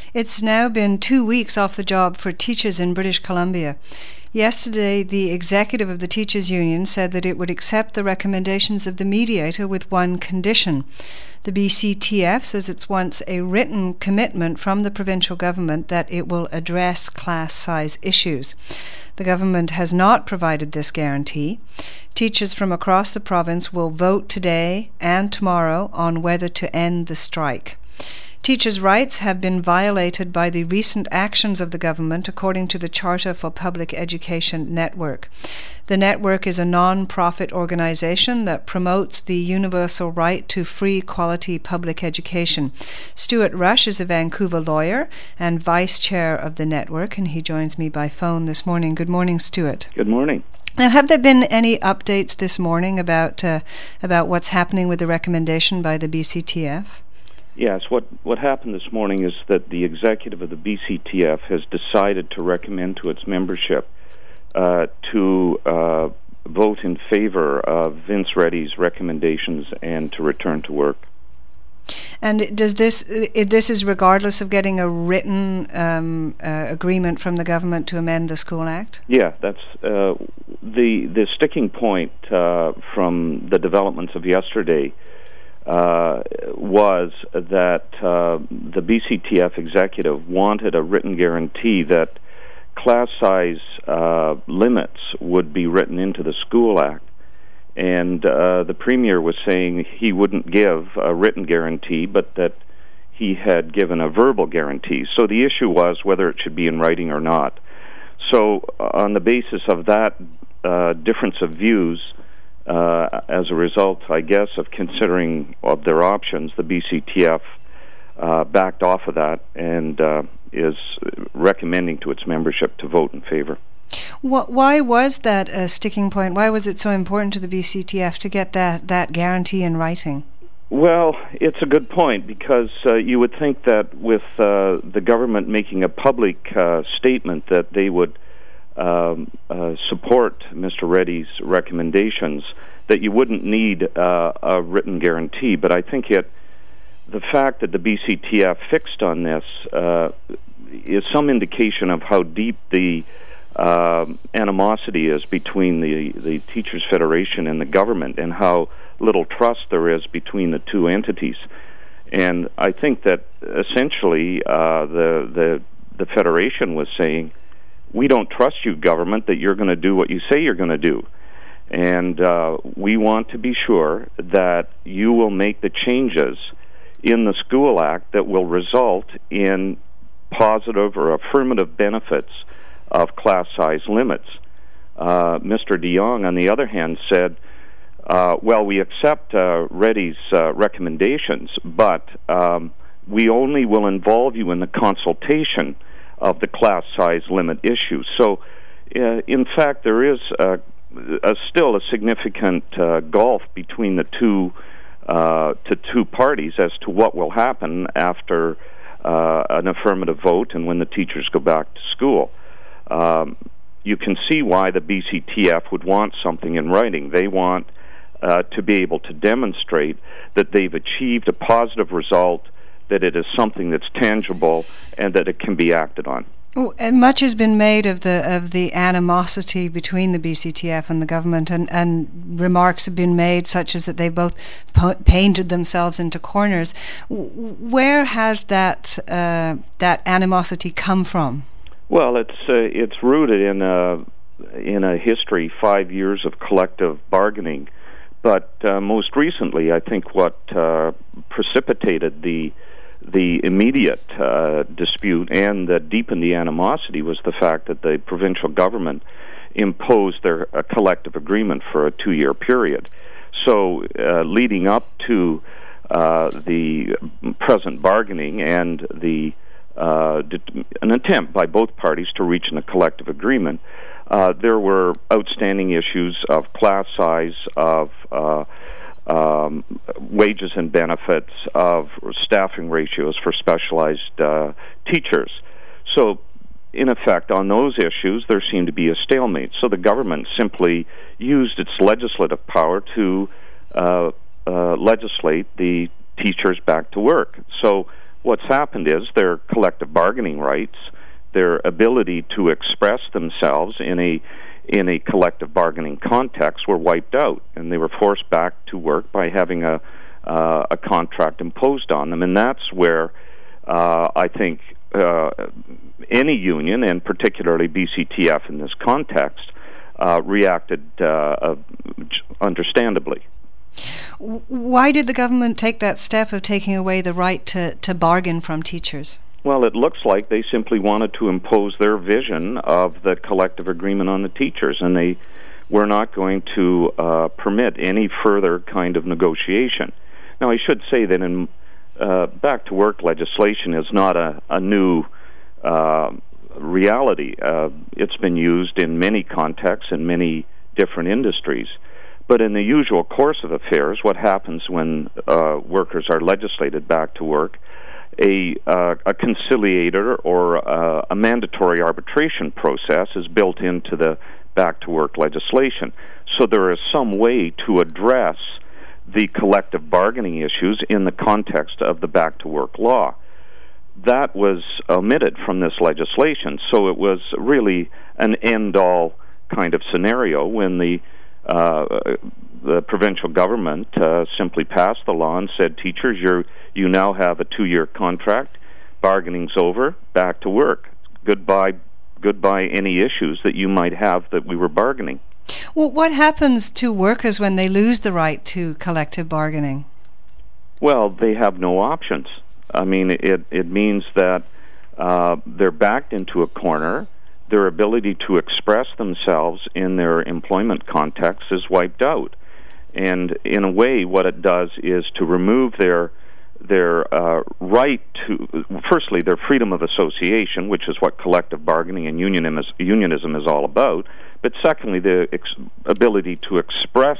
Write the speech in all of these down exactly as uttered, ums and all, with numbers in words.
It's now been two weeks off the job for teachers in British Columbia. Yesterday, the executive of the Teachers Union said that it would accept the recommendations of the mediator with one condition. The B C T F says it's wants a written commitment from the provincial government that it will address class size issues. The government has not provided this guarantee. Teachers from across the province will vote today and tomorrow on whether to end the strike. Teachers' rights have been violated by the recent actions of the government, according to the Charter for Public Education Network. The network is a non-profit organisation that promotes the universal right to free, quality public education. Stuart Rush is a Vancouver lawyer and vice chair of the network, and he joins me by phone this morning. Good morning, Stuart. Good morning. Now, have there been any updates this morning about uh, about what's happening with the recommendation by the B C T F? Yes, what, what happened this morning is that the executive of the B C T F has decided to recommend to its membership uh, to uh, vote in favor of Vince Reddy's recommendations and to return to work. And does this this is regardless of getting a written um, uh, agreement from the government to amend the School Act? Yeah, that's uh, the the sticking point uh, from the developments of yesterday. Uh, was that uh, the B C T F executive wanted a written guarantee that class size uh, limits would be written into the School Act. And uh, the Premier was saying he wouldn't give a written guarantee, but that he had given a verbal guarantee. So the issue was whether it should be in writing or not. So uh, on the basis of that uh, difference of views, Uh, as a result, I guess, of considering of their options, the B C T F uh, backed off of that and uh, is recommending to its membership to vote in favor. Why was that a sticking point? Why was it so important to the B C T F to get that, that guarantee in writing? Well, it's a good point, because uh, you would think that with uh, the government making a public uh, statement that they would Um, uh, support Mister Reddy's recommendations, that you wouldn't need uh, a written guarantee. But I think it, the fact that the B C T F fixed on this uh, is some indication of how deep the uh, animosity is between the, the Teachers Federation and the government, and how little trust there is between the two entities. And I think that essentially uh, the, the, the Federation was saying, we don't trust you, government, that you're going to do what you say you're going to do. And uh, we want to be sure that you will make the changes in the School Act that will result in positive or affirmative benefits of class size limits. Uh, Mister de Jong, on the other hand, said, uh, well, we accept uh, Reddy's uh, recommendations, but um, we only will involve you in the consultation of the class size limit issue. So, uh, in fact, there is a, a still a significant uh, gulf between the two uh, to two parties as to what will happen after uh, an affirmative vote and when the teachers go back to school. Um, you can see why the B C T F would want something in writing. They want uh, to be able to demonstrate that they've achieved a positive result, that it is something that's tangible, and that it can be acted on. Oh, and much has been made of the of the animosity between the B C T F and the government, and, and remarks have been made such as that they both po- painted themselves into corners. W- where has that uh, that animosity come from? Well, it's uh, it's rooted in a in a history, five years of collective bargaining, but uh, most recently, I think what uh, precipitated the the immediate uh, dispute and that deepened the animosity was the fact that the provincial government imposed their a collective agreement for a two-year period. So uh, leading up to uh, the present bargaining and the uh, an attempt by both parties to reach a collective agreement, uh, there were outstanding issues of class size, of uh, Um, wages and benefits, of staffing ratios for specialized uh, teachers. So, in effect, on those issues, there seemed to be a stalemate. So the government simply used its legislative power to uh, uh, legislate the teachers back to work. So what's happened is their collective bargaining rights, their ability to express themselves in a in a collective bargaining context were wiped out, and they were forced back to work by having a uh, a contract imposed on them. And that's where uh, I think uh, any union, and particularly B C T F in this context, uh, reacted uh, uh, understandably. Why did the government take that step of taking away the right to, to bargain from teachers? Well, it looks like they simply wanted to impose their vision of the collective agreement on the teachers, and they were not going to uh, permit any further kind of negotiation. Now, I should say that in uh, back-to-work legislation is not a, a new uh, reality. Uh, it's been used in many contexts in many different industries. But in the usual course of affairs, what happens when uh, workers are legislated back to work, a, uh, a conciliator or uh, a mandatory arbitration process is built into the back-to-work legislation. So there is some way to address the collective bargaining issues in the context of the back-to-work law. That was omitted from this legislation, so it was really an end-all kind of scenario when the Uh, the provincial government uh, simply passed the law and said, teachers, you're, you now have a two-year contract, bargaining's over, back to work. Goodbye, goodbye any issues that you might have that we were bargaining. Well, what happens to workers when they lose the right to collective bargaining? Well, they have no options. I mean, it, it means that uh, they're backed into a corner. Their ability to express themselves in their employment context is wiped out. And in a way, what it does is to remove their their uh, right to, firstly, their freedom of association, which is what collective bargaining and unionism is, unionism is all about, but secondly, the ex- ability to express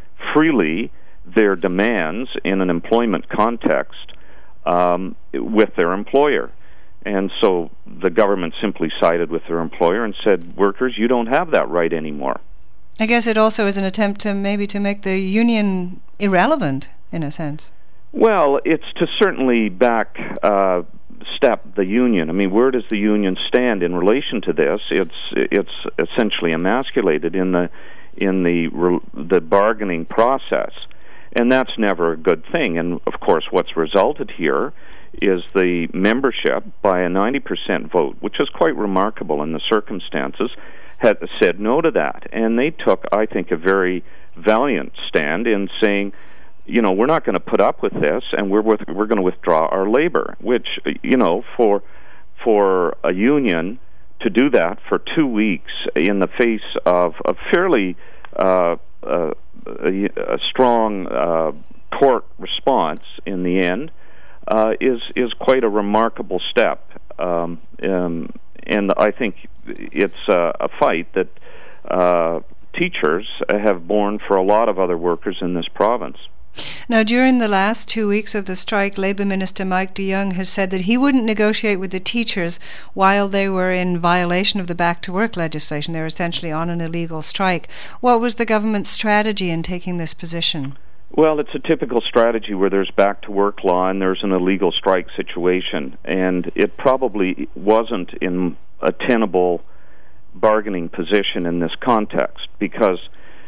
freely their demands in an employment context um, with their employer. And so the government simply sided with their employer and said, workers, you don't have that right anymore. I guess it also is an attempt to maybe to make the union irrelevant, in a sense. Well, it's to certainly back uh, step the union. I mean, where does the union stand in relation to this? It's it's essentially emasculated in the in the the bargaining process, and that's never a good thing. And of course, what's resulted here is the membership by a ninety percent vote, which is quite remarkable in the circumstances, had said no to that. And they took, I think, a very valiant stand in saying, you know, we're not going to put up with this, and we're with, we're going to withdraw our labor, which, you know, for for a union to do that for two weeks in the face of a fairly uh, uh, a, a strong uh, court response in the end, Uh, is is quite a remarkable step, um, um, and I think it's uh, a fight that uh, teachers have borne for a lot of other workers in this province. Now, during the last two weeks of the strike, Labour Minister Mike de Jong has said that he wouldn't negotiate with the teachers while they were in violation of the back-to-work legislation. They were essentially on an illegal strike. What was the government's strategy in taking this position? Well, it's a typical strategy where there's back-to-work law and there's an illegal strike situation, and it probably wasn't in a tenable bargaining position in this context, because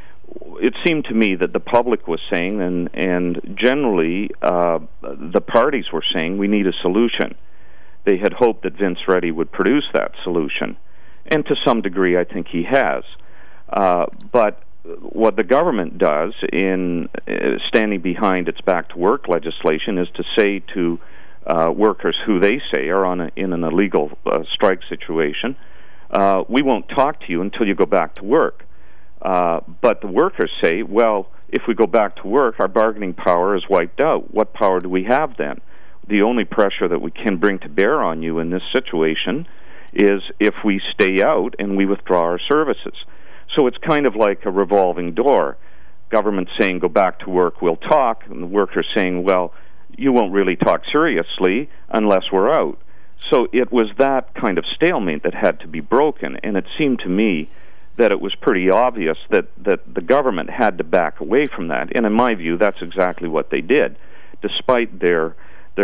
it seemed to me that the public was saying, and, and generally uh, the parties were saying, we need a solution. They had hoped that Vince Reddy would produce that solution, and to some degree I think he has. Uh, but what the government does in uh, standing behind its back-to-work legislation is to say to uh, workers who they say are on a, in an illegal uh, strike situation, uh, we won't talk to you until you go back to work. Uh, but the workers say, well, if we go back to work, our bargaining power is wiped out. What power do we have then? The only pressure that we can bring to bear on you in this situation is if we stay out and we withdraw our services. So it's kind of like a revolving door. Government saying, go back to work, we'll talk, and the workers saying, well, you won't really talk seriously unless we're out. So it was that kind of stalemate that had to be broken, and it seemed to me that it was pretty obvious that, that the government had to back away from that. And in my view, that's exactly what they did. Despite their their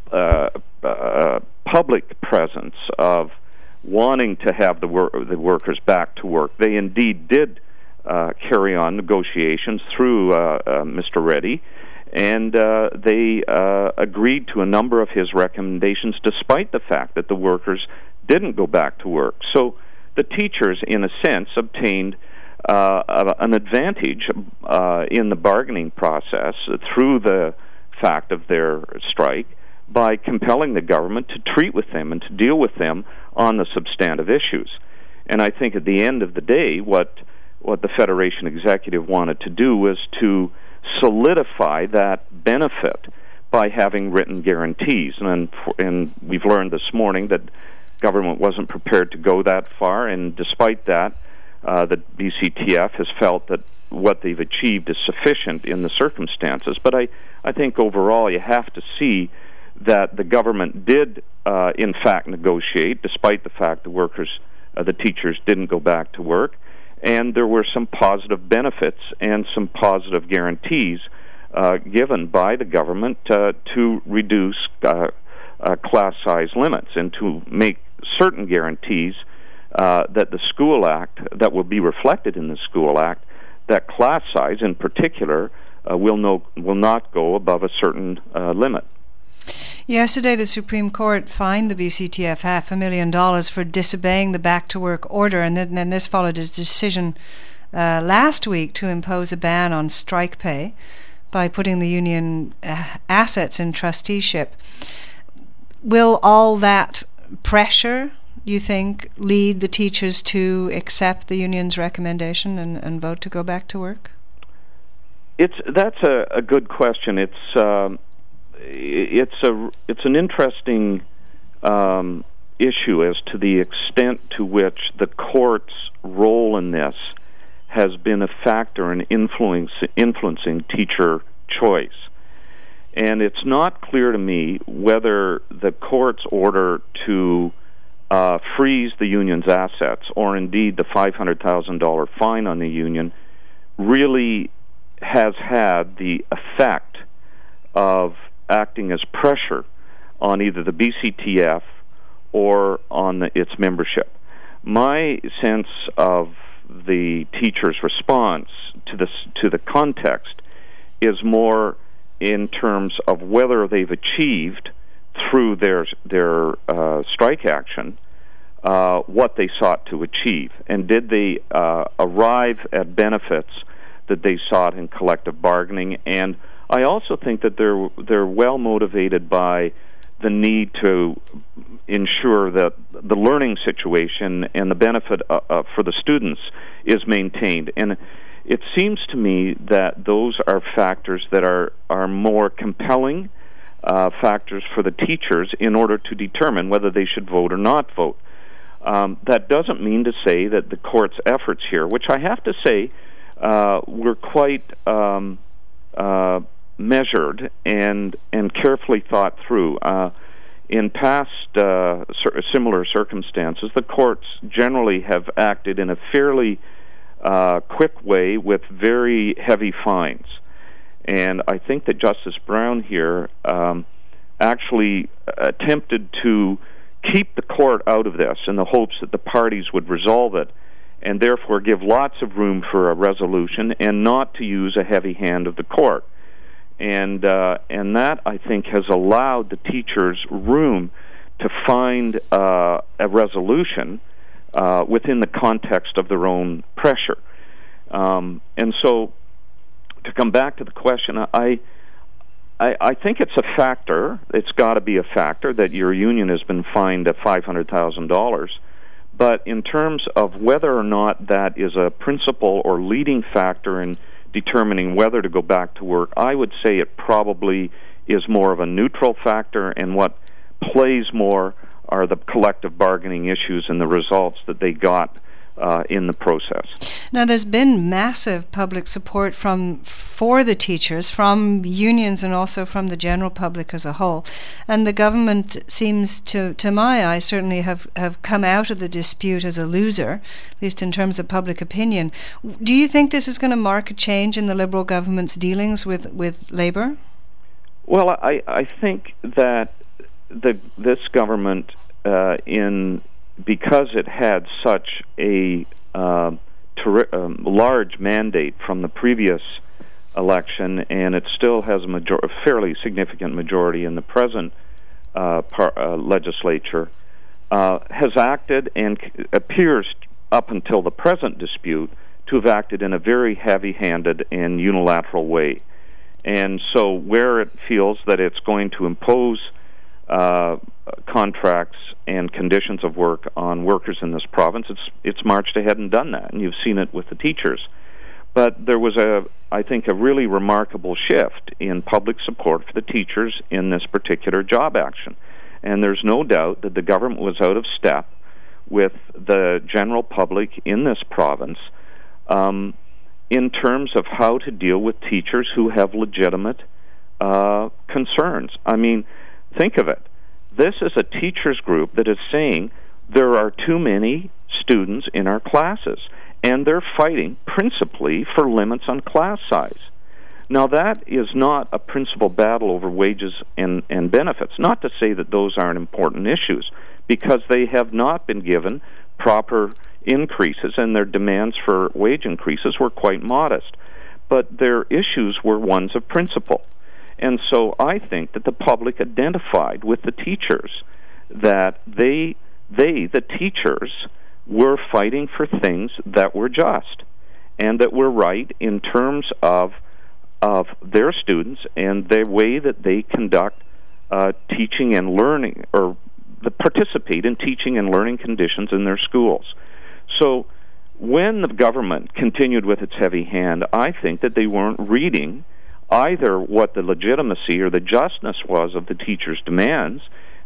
uh, uh, public presence of wanting to have the, wor- the workers back to work. They indeed did uh, carry on negotiations through uh, uh, Mister Reddy, and uh, they uh, agreed to a number of his recommendations despite the fact that the workers didn't go back to work. So the teachers, in a sense, obtained uh, an advantage uh, in the bargaining process through the fact of their strike by compelling the government to treat with them and to deal with them on the substantive issues. And I think at the end of the day, what what the Federation executive wanted to do was to solidify that benefit by having written guarantees. And, and we've learned this morning that government wasn't prepared to go that far, and despite that, uh, the B C T F has felt that what they've achieved is sufficient in the circumstances. But I, I think overall you have to see that the government did, uh, in fact, negotiate, despite the fact the workers, uh, the teachers didn't go back to work, and there were some positive benefits and some positive guarantees uh, given by the government uh, to reduce uh, uh, class size limits and to make certain guarantees uh, that the School Act, that will be reflected in the School Act, that class size in particular uh, will, no, will not go above a certain uh, limit. Yesterday, the Supreme Court fined the B C T F half a million dollars for disobeying the back-to-work order, and then, then this followed a decision uh, last week to impose a ban on strike pay by putting the union uh, assets in trusteeship. Will all that pressure, you think, lead the teachers to accept the union's recommendation and, and vote to go back to work? It's that's a, a good question. It's um, it's a it's an interesting um, issue as to the extent to which the court's role in this has been a factor in influence, influencing teacher choice. And it's not clear to me whether the court's order to uh, freeze the union's assets, or indeed the five hundred thousand dollars fine on the union, really has had the effect of acting as pressure on either the B C T F or on the, its membership. My sense of the teacher's response to this, to the context, is more in terms of whether they've achieved through their their uh, strike action uh, what they sought to achieve, and did they uh, arrive at benefits that they sought in collective bargaining. And I also think that they're they're well motivated by the need to ensure that the learning situation and the benefit uh, uh, for the students is maintained. And it seems to me that those are factors that are, are more compelling uh, factors for the teachers in order to determine whether they should vote or not vote. Um, that doesn't mean to say that the court's efforts here, which I have to say uh, were quite um, uh, measured and and carefully thought through. Uh, in past uh, similar circumstances, the courts generally have acted in a fairly uh, quick way with very heavy fines. And I think that Justice Brown here um, actually attempted to keep the court out of this in the hopes that the parties would resolve it, and therefore give lots of room for a resolution and not to use a heavy hand of the court. And uh, and that, I think, has allowed the teachers room to find uh, a resolution uh, within the context of their own pressure. Um, and so, to come back to the question, I, I, I think it's a factor. It's got to be a factor that your union has been fined at five hundred thousand dollars. But in terms of whether or not that is a principal or leading factor in determining whether to go back to work, I would say it probably is more of a neutral factor, and what plays more are the collective bargaining issues and the results that they got uh, in the process. Now, there's been massive public support from for the teachers, from unions and also from the general public as a whole, and the government seems to, to my eye, certainly have, have come out of the dispute as a loser, at least in terms of public opinion. Do you think this is going to mark a change in the Liberal government's dealings with, with Labour? Well, I, I think that the this government, uh, in because it had such a uh, ter- um, large mandate from the previous election, and it still has a, major- a fairly significant majority in the present uh, par- uh, legislature, uh, has acted and c- appears, up until the present dispute, to have acted in a very heavy-handed and unilateral way. And so where it feels that it's going to impose uh, contracts and conditions of work on workers in this province, it's it's marched ahead and done that, and you've seen it with the teachers. But there was, a, I think, a really remarkable shift in public support for the teachers in this particular job action. And there's no doubt that the government was out of step with the general public in this province um, in terms of how to deal with teachers who have legitimate uh, concerns. I mean, think of it. This is a teachers group that is saying there are too many students in our classes, and they're fighting principally for limits on class size. Now, that is not a principal battle over wages and, and benefits, not to say that those aren't important issues, because they have not been given proper increases, and their demands for wage increases were quite modest. But their issues were ones of principle. And so I think that the public identified with the teachers that they, they, the teachers, were fighting for things that were just and that were right in terms of of their students and the way that they conduct uh, teaching and learning, or the participate in teaching and learning conditions in their schools. So when the government continued with its heavy hand, I think that they weren't reading either what the legitimacy or the justness was of the teachers' demands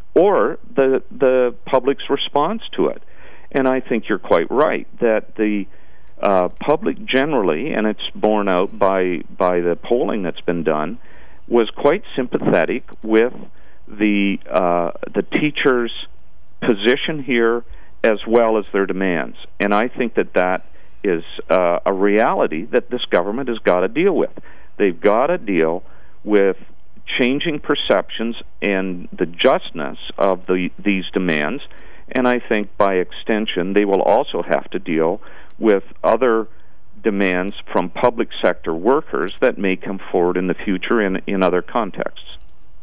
or the the public's response to it. And I think you're quite right that the uh, public generally, and it's borne out by by the polling that's been done, was quite sympathetic with the uh, the teachers' position here as well as their demands. And I think that that is uh, a reality that this government has got to deal with. They've got to deal with changing perceptions and the justness of the, these demands, and I think by extension they will also have to deal with other demands from public sector workers that may come forward in the future in, in other contexts.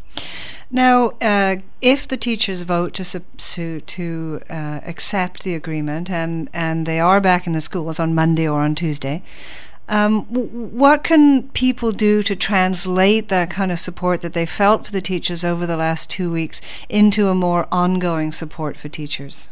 Now, uh, if the teachers vote to sub- to, to uh, accept the agreement, and, and they are back in the schools on Monday or on Tuesday, Um, what can people do to translate that kind of support that they felt for the teachers over the last two weeks into a more ongoing support for teachers?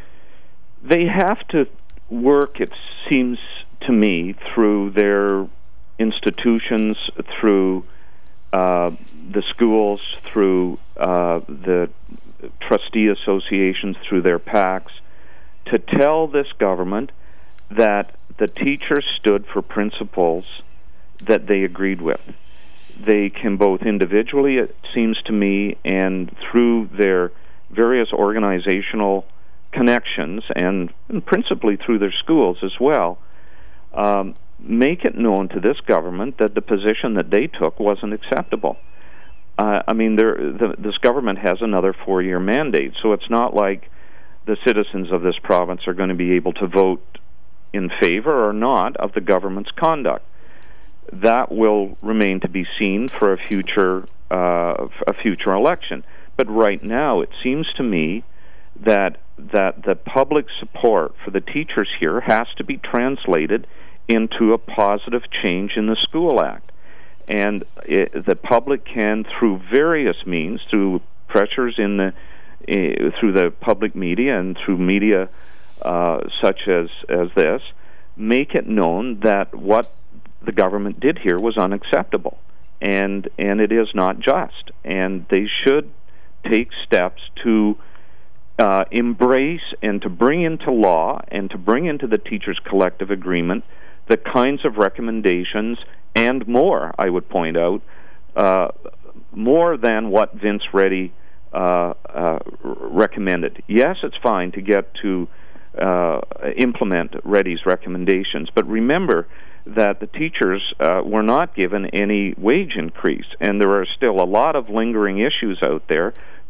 They have to work, it seems to me, through their institutions, through uh, the schools, through uh, the trustee associations, through their PACs, to tell this government that the teachers stood for principles that they agreed with. They can both individually, it seems to me, and through their various organizational connections, and, and principally through their schools as well, um, make it known to this government that the position that they took wasn't acceptable. Uh, I mean, the, this government has another four-year mandate, so it's not like the citizens of this province are going to be able to vote in favor or not of the government's conduct. That will remain to be seen for a future uh, a future election. But right now, it seems to me that that the public support for the teachers here has to be translated into a positive change in the School Act. And it, the public can, through various means, through pressures in the uh, through the public media and through media Uh, such as, as this, make it known that what the government did here was unacceptable, and and it is not just, and they should take steps to uh, embrace and to bring into law and to bring into the teachers' collective agreement the kinds of recommendations and more, I would point out, uh, more than what Vince Reddy uh, uh, recommended. Yes, it's fine to get to Uh, implement Reddy's recommendations. But remember that the teachers uh, were not given any wage increase, and there are still a lot of lingering issues out there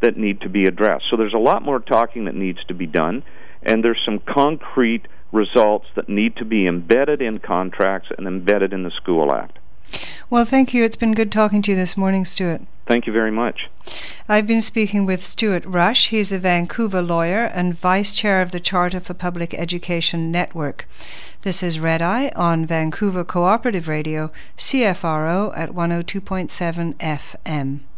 that need to be addressed. So there's a lot more talking that needs to be done, and there's some concrete results that need to be embedded in contracts and embedded in the School Act. Well, thank you. It's been good talking to you this morning, Stuart. Thank you very much. I've been speaking with Stuart Rush. He's a Vancouver lawyer and Vice Chair of the Charter for Public Education Network. This is Red Eye on Vancouver Cooperative Radio, C F R O at one oh two point seven F M.